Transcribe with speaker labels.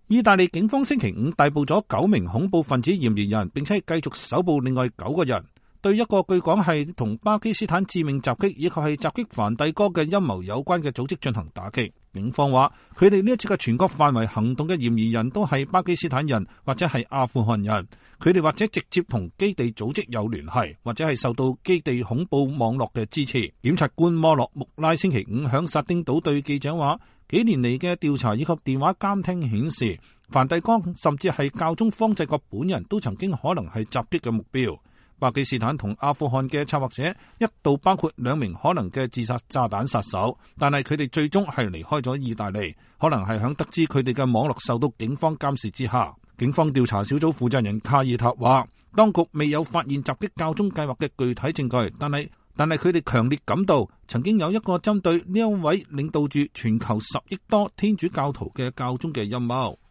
Speaker 1: 意大利警方星期五逮捕咗9名恐怖分子嫌疑人，並且繼續搜捕另外9個人，對一個據講係同巴基斯坦致命襲擊以及係襲擊梵蒂岡嘅陰謀有關嘅組織進行打擊。警方話，佢哋呢一次嘅全國範圍行動嘅嫌疑人都係巴基斯坦人或者係阿富汗人，佢哋或者直接同基地組織有聯繫，或者係受到基地恐怖網絡嘅支持。檢察官摩洛穆拉星期五響薩丁島對記者話，幾年嚟嘅調查以及電話監聽顯示，梵蒂岡甚至係教宗方濟各本人都曾經可能係襲擊嘅目標。巴基斯坦同阿富汗嘅策劃者一度包括2名可能嘅自殺炸彈殺手，但係佢哋最終係離開咗意大利，可能係響得知佢哋嘅網絡受到警方監視之下。警方調查小組負責人卡爾塔話，當局未有發現襲擊教宗計劃嘅具體證據，但係佢哋強烈感到曾經有一個針對呢一位領導住全球10億多天主教徒嘅教宗嘅陰謀。